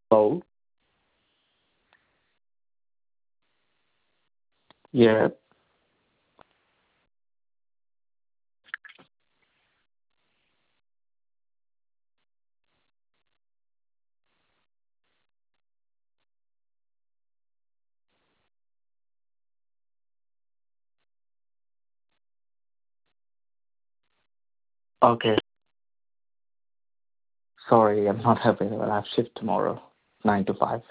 Oh, yeah. Okay. Sorry, I'm not available. I have shift tomorrow, 9 to 5.